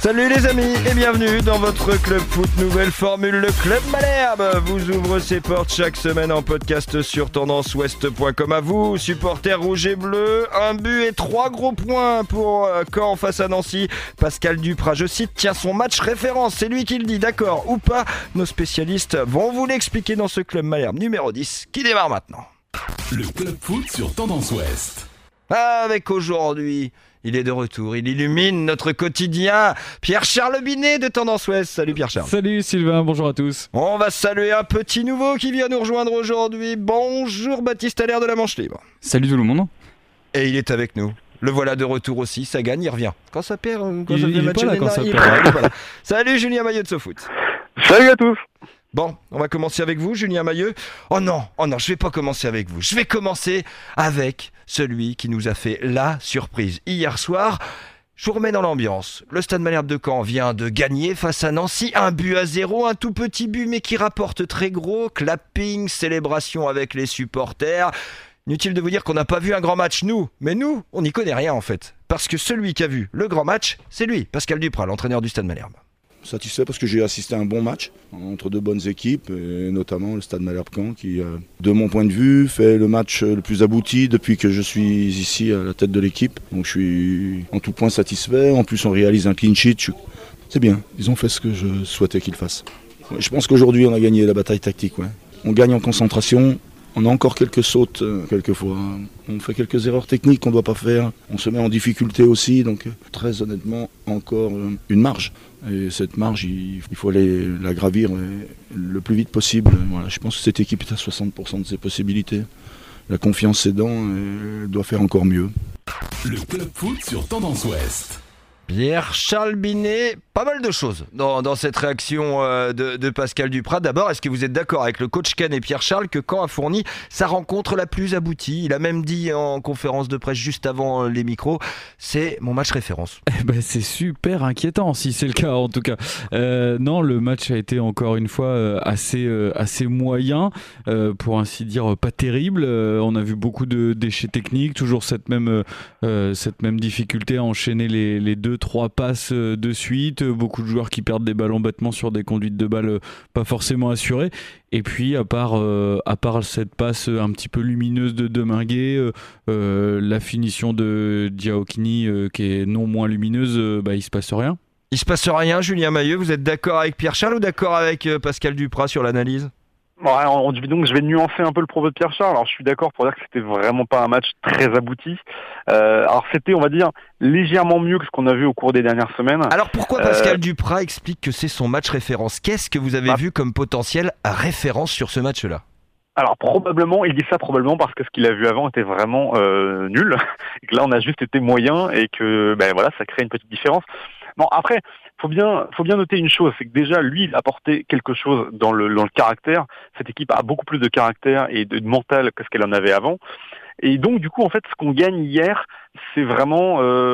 Salut les amis et bienvenue dans votre Club Foot, nouvelle formule, le Club Malherbe vous ouvre ses portes chaque semaine en podcast sur tendanceouest.com. À vous, supporters rouges et bleus, un but et 3 gros points pour Caen face à Nancy. Pascal Duprat, je cite, tient son match référence, c'est lui qui le dit, d'accord ou pas? Nos spécialistes vont vous l'expliquer dans ce Club Malherbe numéro 10 qui démarre maintenant. Le Club Foot sur Tendance Ouest. Avec aujourd'hui, il est de retour, il illumine notre quotidien, Pierre-Charles Binet de Tendance Ouest. Salut Pierre-Charles. Salut Sylvain, bonjour à tous. On va saluer un petit nouveau qui vient nous rejoindre aujourd'hui. Bonjour Baptiste Allaire de la Manche Libre. Salut tout le monde. Et il est avec nous. Le voilà de retour aussi, ça gagne, il revient. Quand ça perd, quand ça fait match, il est pas là. Salut Julien Mailleux de SoFoot. Salut à tous. Bon, on va commencer avec vous, Julien Mailleux. Oh non, je vais pas commencer avec vous. Je vais commencer avec celui qui nous a fait la surprise hier soir. Je vous remets dans l'ambiance. Le Stade Malherbe de Caen vient de gagner face à Nancy, 1-0, un tout petit but mais qui rapporte très gros. Clapping, célébration avec les supporters. Inutile de vous dire qu'on n'a pas vu un grand match, nous. Mais nous, on n'y connaît rien en fait. Parce que celui qui a vu le grand match, c'est lui, Pascal Duprat, l'entraîneur du Stade Malherbe. Satisfait parce que j'ai assisté à un bon match entre deux bonnes équipes, et notamment le Stade Malherbe-Caen qui, de mon point de vue, fait le match le plus abouti depuis que je suis ici à la tête de l'équipe. Donc je suis en tout point satisfait. En plus, on réalise un clean sheet. C'est bien, ils ont fait ce que je souhaitais qu'ils fassent. Je pense qu'aujourd'hui, on a gagné la bataille tactique. Ouais. On gagne en concentration. On a encore quelques sautes, quelquefois. On fait quelques erreurs techniques qu'on ne doit pas faire. On se met en difficulté aussi. Donc, très honnêtement, encore une marge. Et cette marge, il faut aller la gravir le plus vite possible. Voilà, je pense que cette équipe est à 60% de ses possibilités. La confiance aidant, elle doit faire encore mieux. Le Club Foot sur Tendance Ouest. Pierre-Charles Binet, pas mal de choses dans cette réaction de Pascal Duprat. D'abord, est-ce que vous êtes d'accord avec le coach Ken et Pierre-Charles que Caen a fourni sa rencontre la plus aboutie? Il a même dit en conférence de presse juste avant les micros, c'est mon match référence. C'est super inquiétant si c'est le cas en tout cas. Non, le match a été encore une fois assez moyen, pour ainsi dire pas terrible. On a vu beaucoup de déchets techniques, toujours cette même difficulté à enchaîner les 2-3 passes de suite, beaucoup de joueurs qui perdent des ballons bêtement sur des conduites de balles pas forcément assurées. Et puis à part cette passe un petit peu lumineuse de Deminguet, la finition de Diaokini qui est non moins lumineuse, il se passe rien. Il se passe rien, Julien Mailleux, vous êtes d'accord avec Pierre-Charles ou d'accord avec Pascal Duprat sur l'analyse? On dit donc je vais nuancer un peu le propos de Pierre-Charles. Alors je suis d'accord pour dire que c'était vraiment pas un match très abouti. Alors c'était, on va dire, légèrement mieux que ce qu'on a vu au cours des dernières semaines. Alors pourquoi Pascal Duprat explique que c'est son match référence? Qu'est-ce que vous avez vu comme potentiel référence sur ce match-là? Alors il dit ça probablement parce que ce qu'il a vu avant était vraiment nul. Et que là on a juste été moyen et que ça crée une petite différence. Bon après, faut bien noter une chose, c'est que déjà lui il a apporté quelque chose dans le caractère. Cette équipe a beaucoup plus de caractère et de mental que ce qu'elle en avait avant. Et donc du coup en fait ce qu'on gagne hier, c'est vraiment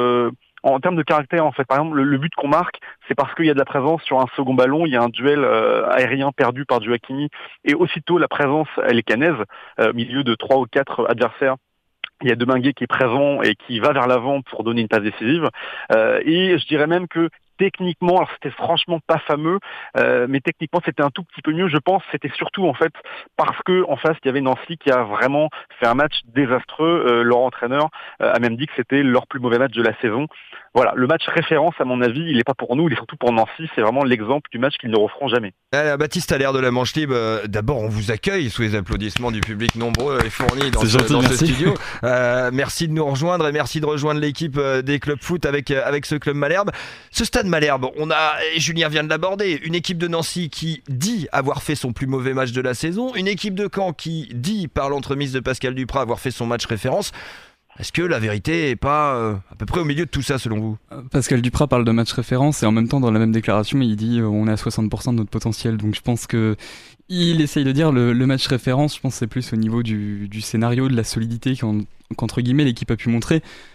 en termes de caractère en fait. Par exemple le but qu'on marque, c'est parce qu'il y a de la présence sur un second ballon, il y a un duel aérien perdu par Diaokini et aussitôt la présence elle est caennaise, milieu de 3 ou 4 adversaires. Il y a Deminguet qui est présent et qui va vers l'avant pour donner une passe décisive. Et je dirais même que techniquement, alors c'était franchement pas fameux, mais techniquement c'était un tout petit peu mieux. Je pense c'était surtout en fait parce que en face il y avait Nancy qui a vraiment fait un match désastreux. Leur entraîneur a même dit que c'était leur plus mauvais match de la saison. Voilà, le match référence à mon avis, il n'est pas pour nous, il est surtout pour Nancy. C'est vraiment l'exemple du match qu'ils ne referont jamais. Baptiste Allaire de la Manche Libre, d'abord on vous accueille sous les applaudissements du public nombreux et fourni dans ce studio. Merci de nous rejoindre et merci de rejoindre l'équipe des clubs foot avec ce club Malherbe. Ce stade Malherbe, et Julien vient de l'aborder, une équipe de Nancy qui dit avoir fait son plus mauvais match de la saison, une équipe de Caen qui dit par l'entremise de Pascal Duprat avoir fait son match référence. Est-ce que la vérité n'est pas à peu près au milieu de tout ça selon vous? Pascal Duprat parle de match référence et en même temps dans la même déclaration il dit on est à 60% de notre potentiel, donc je pense que il essaye de dire le match référence, je pense que c'est plus au niveau du scénario, de la solidité qu'entre guillemets l'équipe a pu montrer.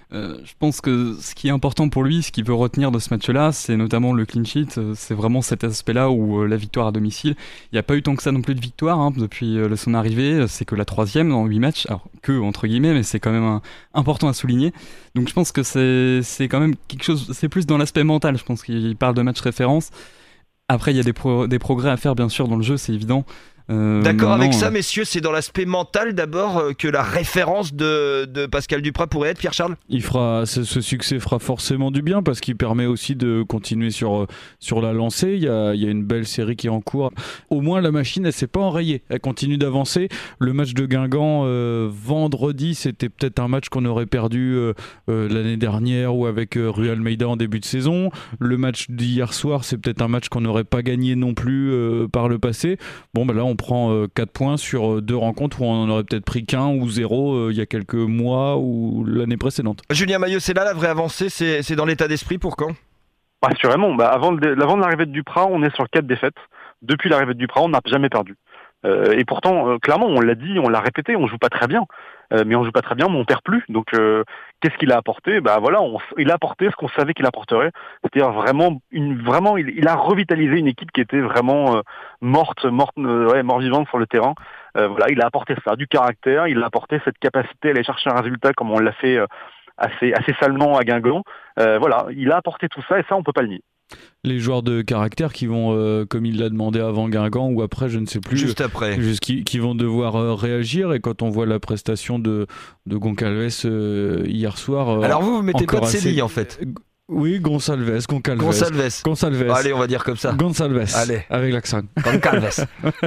Je pense que ce qui est important pour lui, ce qu'il veut retenir de ce match-là, c'est notamment le clean sheet. C'est vraiment cet aspect-là où la victoire à domicile. Il n'y a pas eu tant que ça non plus de victoire depuis son arrivée. C'est que la 3e dans 8 matchs. Alors que entre guillemets, mais c'est quand même important à souligner. Donc je pense que c'est quand même quelque chose. C'est plus dans l'aspect mental. Je pense qu'il parle de match référence. Après, il y a des progrès à faire bien sûr dans le jeu, c'est évident. D'accord avec ça, messieurs, c'est dans l'aspect mental d'abord que la référence de Pascal Duprat pourrait être, Pierre-Charles ? Ce succès fera forcément du bien parce qu'il permet aussi de continuer sur la lancée. Il y a une belle série qui est en cours. Au moins, la machine, elle s'est pas enrayée. Elle continue d'avancer. Le match de Guingamp vendredi, c'était peut-être un match qu'on aurait perdu l'année dernière ou avec Rui Almeida en début de saison. Le match d'hier soir, c'est peut-être un match qu'on n'aurait pas gagné non plus par le passé. Bon, là, on prend 4 points sur 2 rencontres où on en aurait peut-être pris qu'un ou 0 il y a quelques mois ou l'année précédente. Julien Maillot, c'est là la vraie avancée, c'est dans l'état d'esprit pour quand ? Assurément, avant l'arrivée de Duprat, on est sur 4 défaites. Depuis l'arrivée de Duprat, on n'a jamais perdu. Et pourtant, clairement, on l'a dit, on l'a répété, on joue pas très bien. Mais on perd plus. Donc, qu'est-ce qu'il a apporté ? Il a apporté ce qu'on savait qu'il apporterait. C'est-à-dire il a revitalisé une équipe qui était vraiment mort-vivante sur le terrain. Il a apporté ça, du caractère. Il a apporté cette capacité à aller chercher un résultat comme on l'a fait assez salement à Guingamp. Il a apporté tout ça et ça, on peut pas le nier. Les joueurs de caractère qui vont, comme il l'a demandé avant Guingamp ou après, je ne sais plus, juste après, qui vont devoir réagir. Et quand on voit la prestation de Goncalves hier soir, alors vous mettez pas de CDI en fait. Oui, Goncalves. Allez, on va dire comme ça. Gonçalves. Allez, avec l'accent. Goncalves.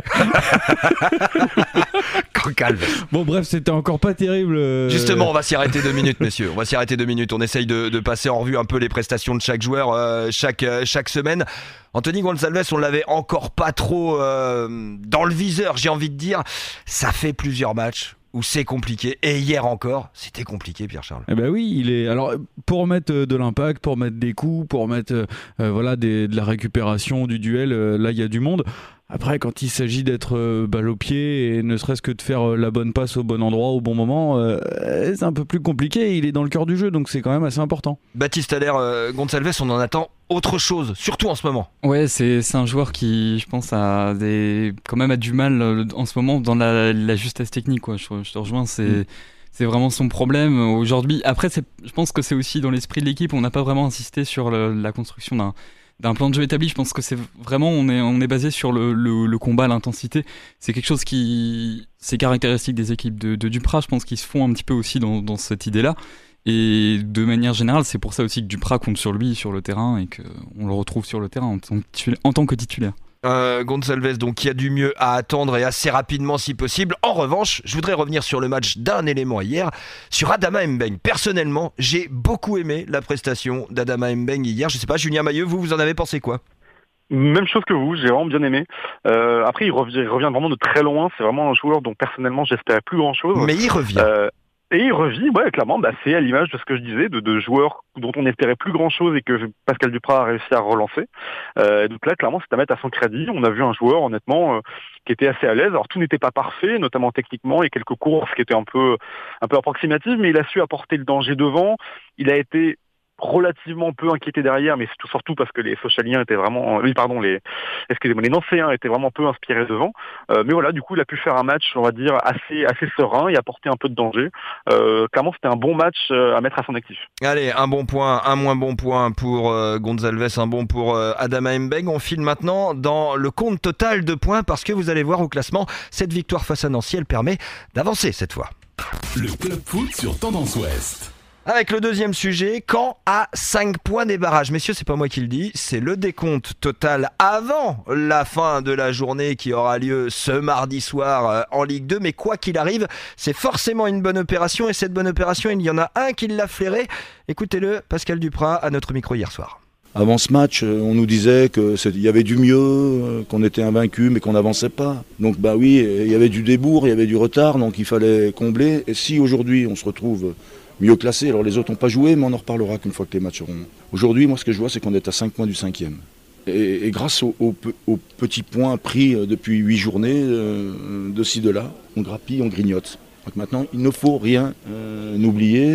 Goncalves. Bon, bref, c'était encore pas terrible. Justement, on va s'y arrêter 2 minutes, messieurs. On va s'y arrêter 2 minutes. On essaye de passer en revue un peu les prestations de chaque joueur chaque semaine. Anthony Gonçalves, on l'avait encore pas trop dans le viseur, j'ai envie de dire. Ça fait plusieurs matchs où c'est compliqué. Et hier encore, c'était compliqué, Pierre-Charles. Eh ben oui, il est. Alors, pour mettre de l'impact, pour mettre des coups, pour mettre de la récupération, du duel, là, il y a du monde. Après, quand il s'agit d'être balle au pied et ne serait-ce que de faire la bonne passe au bon endroit au bon moment, c'est un peu plus compliqué. Il est dans le cœur du jeu, donc c'est quand même assez important. Baptiste Allaire, Gonçalves, on en attend autre chose, surtout en ce moment. Ouais, c'est un joueur qui, je pense, a du mal en ce moment dans la justesse technique, quoi. Je te rejoins, c'est vraiment son problème aujourd'hui. Après, je pense que c'est aussi dans l'esprit de l'équipe. On n'a pas vraiment insisté sur la construction d'un plan de jeu établi. Je pense que c'est vraiment, on est basé sur le combat, l'intensité. C'est quelque chose c'est caractéristique des équipes de Duprat. Je pense qu'ils se font un petit peu aussi dans cette idée-là. Et de manière générale, c'est pour ça aussi que Duprat compte sur lui sur le terrain et qu'on le retrouve sur le terrain en tant que titulaire. Gonçalves, donc il y a du mieux à attendre et assez rapidement si possible. En revanche, je voudrais revenir sur le match d'un élément hier, sur Adama Mbengue. Personnellement, j'ai beaucoup aimé la prestation d'Adama Mbengue hier. Je sais pas, Julien Maillot, vous en avez pensé quoi ? Même chose que vous, j'ai vraiment bien aimé. Après, il revient vraiment de très loin. C'est vraiment un joueur dont personnellement j'espérais plus grand chose. Mais il revient. Et il revit, clairement, c'est à l'image de ce que je disais, de joueurs dont on espérait plus grand chose et que Pascal Duprat a réussi à relancer. Donc là, clairement, c'est à mettre à son crédit. On a vu un joueur, honnêtement, qui était assez à l'aise. Alors tout n'était pas parfait, notamment techniquement, et quelques courses qui étaient un peu approximatives, mais il a su apporter le danger devant. Il a été relativement peu inquiété derrière, mais surtout parce que les Sochaliens étaient vraiment, les Nancéens étaient vraiment peu inspirés devant. Mais voilà, du coup, il a pu faire un match, on va dire, assez serein et apporter un peu de danger. Clairement, c'était un bon match à mettre à son actif. Allez, un bon point, un moins bon point pour Gonçalves, un bon pour Adama Mbengue. On file maintenant dans le compte total de points parce que vous allez voir au classement, cette victoire face à Nancy, elle permet d'avancer cette fois. Le Club Foot sur Tendance Ouest. Avec le deuxième sujet, Caen a 5 points des barrages. Messieurs, c'est pas moi qui le dis, c'est le décompte total avant la fin de la journée qui aura lieu ce mardi soir en Ligue 2. Mais quoi qu'il arrive, c'est forcément une bonne opération. Et cette bonne opération, il y en a un qui l'a flairé. Écoutez-le, Pascal Duprat, à notre micro hier soir. Avant ce match, on nous disait qu'il y avait du mieux, qu'on était invaincu, mais qu'on n'avançait pas. Donc oui, il y avait du débours, il y avait du retard, donc il fallait combler. Et si aujourd'hui on se retrouve mieux classé, alors les autres n'ont pas joué, mais on en reparlera qu'une fois que les matchs seront. Aujourd'hui, moi ce que je vois, c'est qu'on est à 5 points du 5e. Et grâce aux petits points pris depuis 8 journées, de ci, de là, on grappille, on grignote. Donc maintenant, il ne faut rien oublier.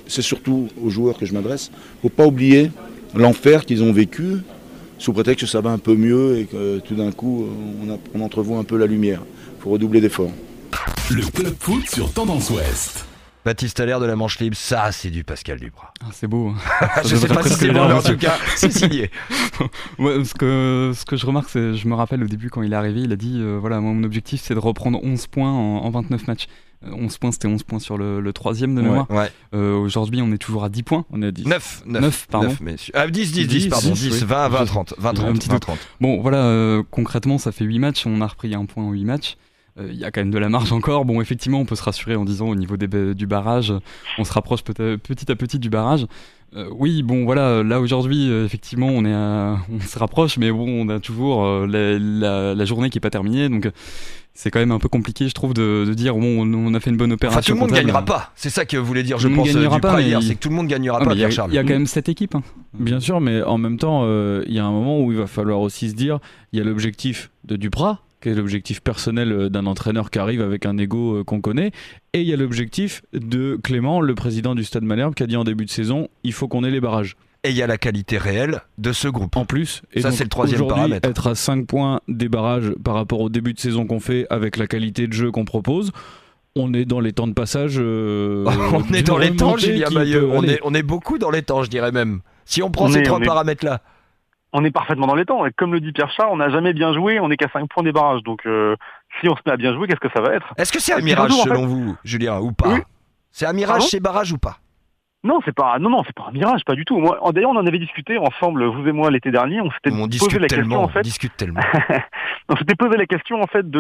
c'est surtout aux joueurs que je m'adresse, il ne faut pas oublier l'enfer qu'ils ont vécu, sous prétexte que ça va un peu mieux et que tout d'un coup, on entrevoit un peu la lumière. Il faut redoubler d'efforts. Le Club Foot sur Tendance Ouest. Baptiste Allaire de la Manche Libre, ça c'est du Pascal Duprat. Ah, c'est beau. Je sais pas si c'est bon, mais en tout cas, c'est signé. Ouais, ce que je remarque, c'est, je me rappelle au début quand il est arrivé, il a dit voilà, moi, mon objectif c'est de reprendre 11 points en 29 matchs. 11 points, c'était 11 points sur le troisième de mémoire. Ouais. Aujourd'hui, on est toujours à 10 points. On est à 10. 9, pardon. 10, pardon. 10, 20, 30. Bon, voilà, concrètement, ça fait 8 matchs. On a repris un point en 8 matchs. Il y a quand même de la marge encore. Bon, effectivement, on peut se rassurer en disant au niveau du barrage, on se rapproche petit à petit du barrage. Oui, bon, voilà, là aujourd'hui, effectivement, on se rapproche, mais bon, on a toujours la journée qui est pas terminée, donc c'est quand même un peu compliqué, je trouve, de dire bon, on a fait une bonne opération. Enfin, tout le monde gagnera pas. C'est ça que voulait dire, je pense, Duprat hier, c'est que tout le monde gagnera pas, Pierre-Charles. Il y a quand même 7 équipes. Hein. Bien sûr, mais en même temps, il y a un moment où il va falloir aussi se dire, il y a l'objectif de Duprat, qui est l'objectif personnel d'un entraîneur qui arrive avec un ego qu'on connaît, et il y a l'objectif de Clément, le président du Stade Malherbe, qui a dit en début de saison, il faut qu'on ait les barrages. Et il y a la qualité réelle de ce groupe. En plus, et ça donc, c'est le troisième paramètre. Être à 5 points des barrages par rapport au début de saison qu'on fait, avec la qualité de jeu qu'on propose, on est dans les temps de passage. On est dans les temps, Julien Mailleux. On est beaucoup dans les temps, je dirais même. Si on prend ces trois paramètres-là. On est parfaitement dans les temps. Et comme le dit Pierre-Charles, on n'a jamais bien joué, on n'est qu'à 5 points des barrages. Donc si on se met à bien jouer, qu'est-ce que ça va être ? Est-ce que c'est un mirage selon vous, Julien, ou pas ? Oui. C'est un mirage ces barrages ou pas ? Non, c'est pas un mirage, pas du tout. Moi, d'ailleurs, on en avait discuté ensemble, vous et moi, l'été dernier. On s'était posé la question, en fait. On discute tellement. On s'était posé la question, en fait, de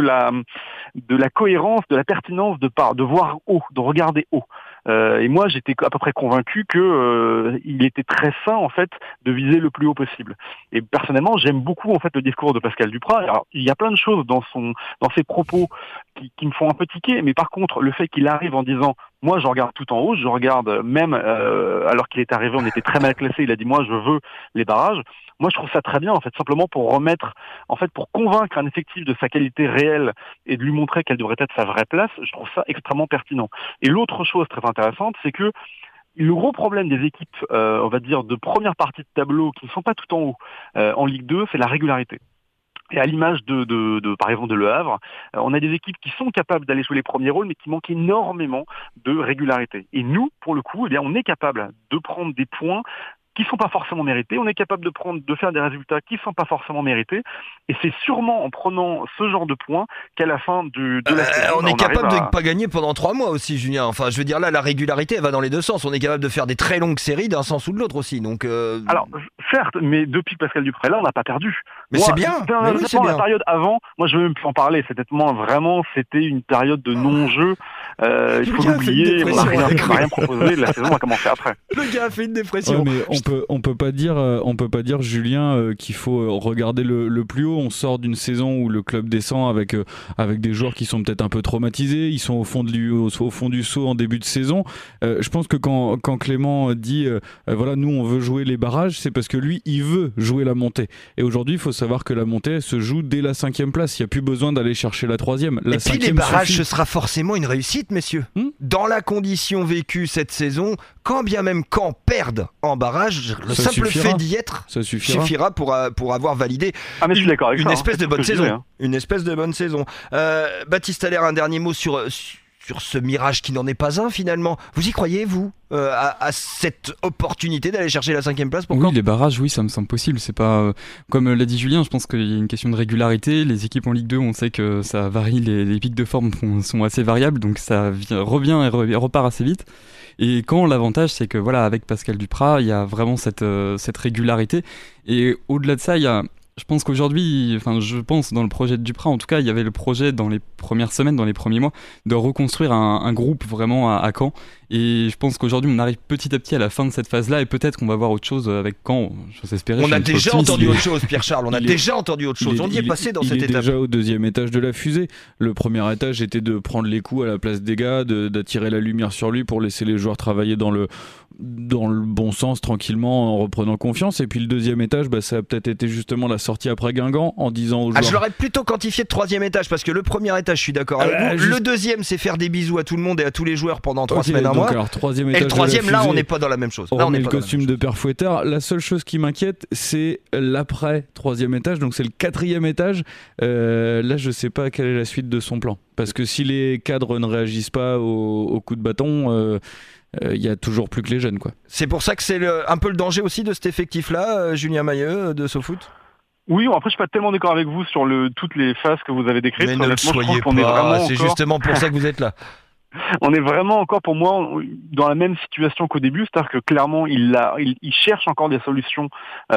la cohérence, de la pertinence de voir haut, de regarder haut. Et moi, j'étais à peu près convaincu que il était très sain, en fait, de viser le plus haut possible. Et personnellement, j'aime beaucoup, en fait, le discours de Pascal Duprat. Alors, il y a plein de choses dans ses propos qui me font un peu tiquer, mais par contre, le fait qu'il arrive en disant moi je regarde tout en haut, je regarde même alors qu'il est arrivé, on était très mal classé, il a dit moi je veux les barrages. Moi je trouve ça très bien en fait, simplement pour pour convaincre un effectif de sa qualité réelle et de lui montrer quelle devrait être sa vraie place, je trouve ça extrêmement pertinent. Et l'autre chose très intéressante, c'est que le gros problème des équipes, on va dire de première partie de tableau qui ne sont pas tout en haut en Ligue 2, c'est la régularité. Et à l'image de par exemple de Le Havre, on a des équipes qui sont capables d'aller jouer les premiers rôles, mais qui manquent énormément de régularité. Et nous, pour le coup, on est capable de prendre des points qui sont pas forcément mérités. On est capable de faire des résultats qui sont pas forcément mérités. Et c'est sûrement en prenant ce genre de points qu'à la fin de la saison, on est capable de ne pas gagner pendant 3 mois aussi, Julien. Enfin, je veux dire là, la régularité, elle va dans les deux sens. On est capable de faire des très longues séries d'un sens ou de l'autre aussi. Donc. Alors, certes, mais depuis Pascal Duprat là, on n'a pas perdu. Mais c'est bien. C'est bien. La période avant, moi, je veux même plus en parler. C'était une période de non-jeu. Il faut l'oublier. On n'a rien proposé. La saison a commencé après. Le gars a fait une dépression. Ouais, mais on peut pas dire Julien qu'il faut regarder le plus haut. On sort d'une saison où le club descend avec des joueurs qui sont peut-être un peu traumatisés. Ils sont au fond du seau en début de saison. Je pense que quand Clément dit voilà, nous on veut jouer les barrages, c'est parce que lui il veut jouer la montée. Et aujourd'hui il faut savoir que la montée elle se joue dès la 5e place. Il n'y a plus besoin d'aller chercher la 3e. Et puis les barrages, ce sera forcément une réussite, messieurs. Dans la condition vécue cette saison, quand bien même Caen perde en barrage, le simple fait d'y être suffira pour avoir validé je suis d'accord avec une ça, espèce de bonne saison. Une espèce de bonne saison. Baptiste Allaire, un dernier mot sur ce mirage qui n'en est pas un finalement. Vous y croyez, vous, à cette opportunité d'aller chercher la 5e place pour Caen ? Oui, les barrages, oui, ça me semble possible. C'est pas comme l'a dit Julien, je pense qu'il y a une question de régularité. Les équipes en Ligue 2, on sait que ça varie, les pics de forme sont assez variables, donc ça revient et repart assez vite. Et quand l'avantage, c'est que voilà, avec Pascal Duprat, il y a vraiment cette régularité. Et au-delà de ça, il y a, je pense qu'aujourd'hui, dans le projet de Duprat, en tout cas, il y avait le projet dans les premières semaines, dans les premiers mois, de reconstruire un groupe vraiment à Caen. Et je pense qu'aujourd'hui, on arrive petit à petit à la fin de cette phase-là, et peut-être qu'on va voir autre chose avec Caen. J'ose espérer. On a déjà entendu autre chose, Pierre-Charles. On y est passé dans cette étape. Il est déjà au 2e étage de la fusée. Le premier étage était de prendre les coups à la place des gars, d'attirer la lumière sur lui pour laisser les joueurs travailler dans le bon sens, tranquillement, en reprenant confiance. Et puis le 2e étage, ça a peut-être été justement la sortie après Guingamp, en disant aux joueurs... je l'aurais plutôt quantifié de 3e étage, parce que le premier étage, je suis d'accord avec vous. Le 2e, c'est faire des bisous à tout le monde et à tous les joueurs pendant 3 semaines, un moi. Alors, troisième Et étage le troisième, de la là, fusée, on n'est pas dans la même chose. Là, on hormis n'est le pas dans la costume même de chose. Père Fouettard. La seule chose qui m'inquiète, c'est l'après troisième étage, donc c'est le quatrième étage. Là, je sais pas quelle est la suite de son plan. Parce que si les cadres ne réagissent pas au coup de bâton, il y a toujours plus que les jeunes, quoi. C'est pour ça que c'est un peu le danger aussi de cet effectif-là, Julien Mailleux, de SoFoot. Oui, après, je suis pas tellement d'accord avec vous sur toutes les phases que vous avez décrites. Mais ne le Honnêtement, je trouve soyez qu'on est pas, vraiment c'est encore- justement pour ça que vous êtes là. On est vraiment encore, pour moi, dans la même situation qu'au début, c'est-à-dire que clairement, il cherche encore des solutions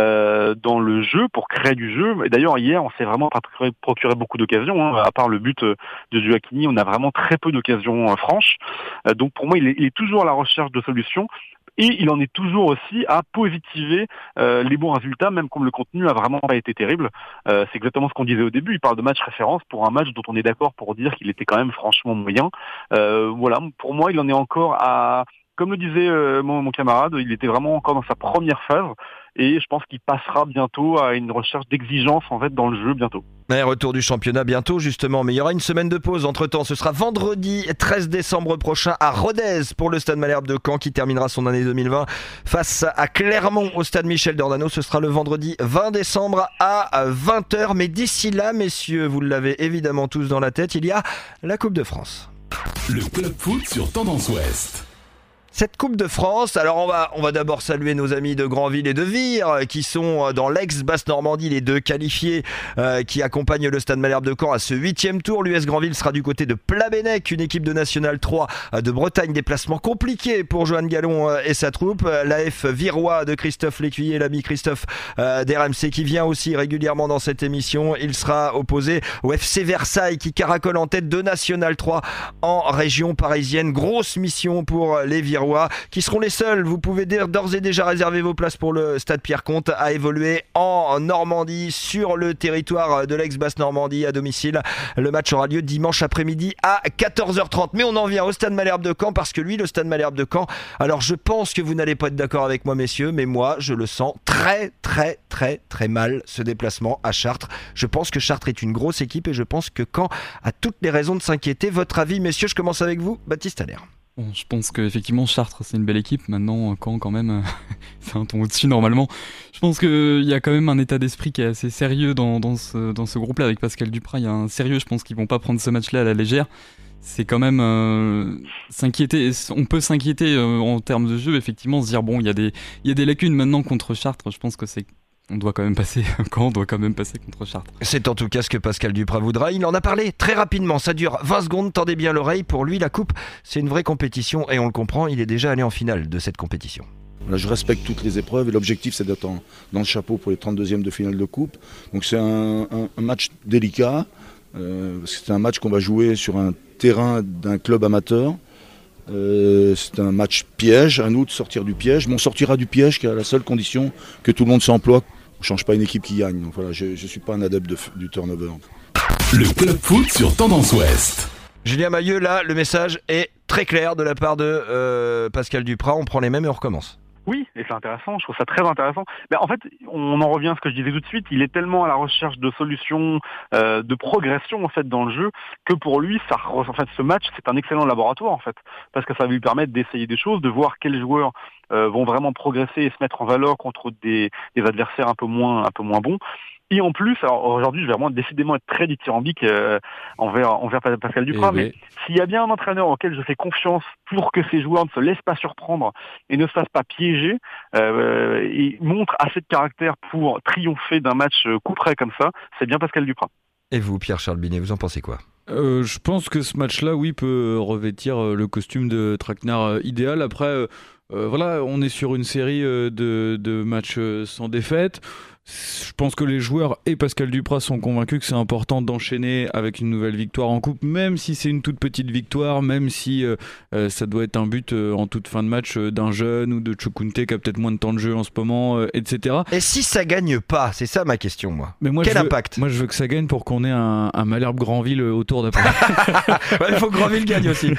dans le jeu pour créer du jeu. Et d'ailleurs, hier, on s'est vraiment procuré beaucoup d'occasions. Hein. À part le but de Giacchini, on a vraiment très peu d'occasions franches. Donc pour moi, il est toujours à la recherche de solutions. Et il en est toujours aussi à positiver les bons résultats, même comme le contenu a vraiment pas été terrible. C'est exactement ce qu'on disait au début. Il parle de match référence pour un match dont on est d'accord pour dire qu'il était quand même franchement moyen. Voilà, pour moi, il en est encore à, comme le disait mon camarade, il était vraiment encore dans sa première phase. Et je pense qu'il passera bientôt à une recherche d'exigence en fait dans le jeu bientôt. Ouais, retour du championnat bientôt justement, mais il y aura une semaine de pause entre-temps. Ce sera vendredi 13 décembre prochain à Rodez pour le Stade Malherbe de Caen qui terminera son année 2020 face à Clermont au Stade Michel Dornano. Ce sera le vendredi 20 décembre à 20h. Mais d'ici là, messieurs, vous l'avez évidemment tous dans la tête, il y a la Coupe de France. Le Club Foot sur Tendance Ouest. Cette Coupe de France, alors on va d'abord saluer nos amis de Granville et de Vire qui sont dans l'ex-Basse-Normandie, les deux qualifiés qui accompagnent le Stade Malherbe de Caen à ce 8e tour. L'US Granville sera du côté de Plabennec, une équipe de National 3 de Bretagne. Déplacement compliqué pour Johan Gallon et sa troupe. L'AF Virois de Christophe Lécuyer, l'ami Christophe d'RMC qui vient aussi régulièrement dans cette émission. Il sera opposé au FC Versailles qui caracole en tête de National 3 en région parisienne. Grosse mission pour les Virois qui seront les seuls, vous pouvez d'ores et déjà réserver vos places pour le Stade Pierre-Comte, à évoluer en Normandie sur le territoire de l'ex-Basse-Normandie à domicile. Le match aura lieu dimanche après-midi à 14h30. Mais on en vient au Stade Malherbe de Caen parce que lui, le Stade Malherbe de Caen, alors je pense que vous n'allez pas être d'accord avec moi messieurs, mais moi je le sens très mal ce déplacement à Chartres. Je pense que Chartres est une grosse équipe et je pense que Caen a toutes les raisons de s'inquiéter. Votre avis messieurs, je commence avec vous, Baptiste Allaire. Bon, je pense qu'effectivement Chartres c'est une belle équipe. Maintenant Caen quand même c'est un ton au-dessus normalement. Je pense qu'il y a quand même un état d'esprit qui est assez sérieux dans ce groupe-là avec Pascal Duprat. Il y a un sérieux, je pense qu'ils vont pas prendre ce match-là à la légère. C'est quand même s'inquiéter. On peut s'inquiéter en termes de jeu, effectivement, se dire bon, il y a des lacunes maintenant contre Chartres. Je pense que on doit quand même passer contre Chartres. C'est en tout cas ce que Pascal Duprat voudra. Il en a parlé très rapidement, ça dure 20 secondes, tendez bien l'oreille. Pour lui, la coupe, c'est une vraie compétition et on le comprend, il est déjà allé en finale de cette compétition. Là, je respecte toutes les épreuves et l'objectif c'est d'être dans le chapeau pour les 32e de finale de coupe. Donc c'est un match délicat, parce que c'est un match qu'on va jouer sur un terrain d'un club amateur. C'est un match piège, à nous de sortir du piège, mais on sortira du piège qu'à la seule condition que tout le monde s'emploie. On ne change pas une équipe qui gagne. Donc voilà, je ne suis pas un adepte du turnover. Le Club Foot sur Tendance Ouest. Julien Mailleux, là, le message est très clair de la part de Pascal Duprat. On prend les mêmes et on recommence. Oui, et c'est intéressant, je trouve ça très intéressant. Mais en fait, on en revient à ce que je disais tout de suite, il est tellement à la recherche de solutions, de progression en fait dans le jeu, que pour lui, en fait, ce match, c'est un excellent laboratoire en fait, parce que ça va lui permettre d'essayer des choses, de voir quels joueurs vont vraiment progresser et se mettre en valeur contre des adversaires un peu moins bons. Et en plus, alors aujourd'hui, je vais vraiment décidément être très dithyrambique envers Pascal Duprat, mais s'il y a bien un entraîneur auquel je fais confiance pour que ses joueurs ne se laissent pas surprendre et ne se fassent pas piéger, et montre assez de caractère pour triompher d'un match coup près comme ça, c'est bien Pascal Duprat. Et vous, Pierre-Charles Binet, vous en pensez quoi ? Je pense que ce match-là, oui, peut revêtir le costume de traquenard idéal. Après, voilà, on est sur une série de matchs sans défaite. Je pense que les joueurs et Pascal Duprat sont convaincus que c'est important d'enchaîner avec une nouvelle victoire en coupe, même si c'est une toute petite victoire, même si ça doit être un but en toute fin de match d'un jeune ou de Tchokounte qui a peut-être moins de temps de jeu en ce moment, etc. Et si ça gagne pas, c'est ça ma question, moi. Mais moi quel impact ? Moi je veux que ça gagne pour qu'on ait un Malherbe Granville autour d'après. Il faut que Granville gagne aussi.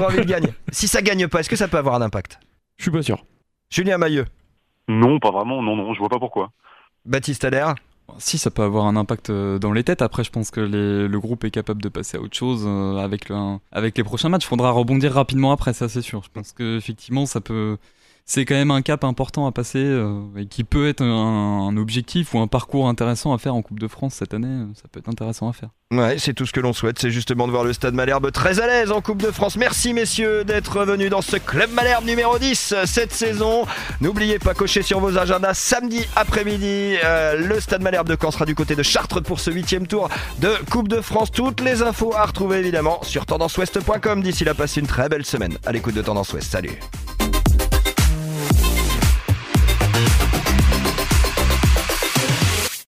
Si ça gagne pas, est-ce que ça peut avoir un impact ? Je suis pas sûr. Julien Mailleux. Non, pas vraiment, non, je vois pas pourquoi. Baptiste Allaire. Si, ça peut avoir un impact dans les têtes. Après, je pense que le groupe est capable de passer à autre chose avec les prochains matchs. Il faudra rebondir rapidement après, ça c'est sûr. Je pense qu'effectivement, c'est quand même un cap important à passer et qui peut être un objectif ou un parcours intéressant à faire en Coupe de France cette année. Ça peut être intéressant à faire. Ouais, c'est tout ce que l'on souhaite, c'est justement de voir le Stade Malherbe très à l'aise en Coupe de France. Merci messieurs d'être venus dans ce Club Malherbe numéro 10 cette saison. N'oubliez pas, cocher sur vos agendas samedi après-midi. Le Stade Malherbe de Caen sera du côté de Chartres pour ce 8e tour de Coupe de France. Toutes les infos à retrouver évidemment sur tendanceouest.com. D'ici là, passez une très belle semaine à l'écoute de Tendance Ouest. Salut.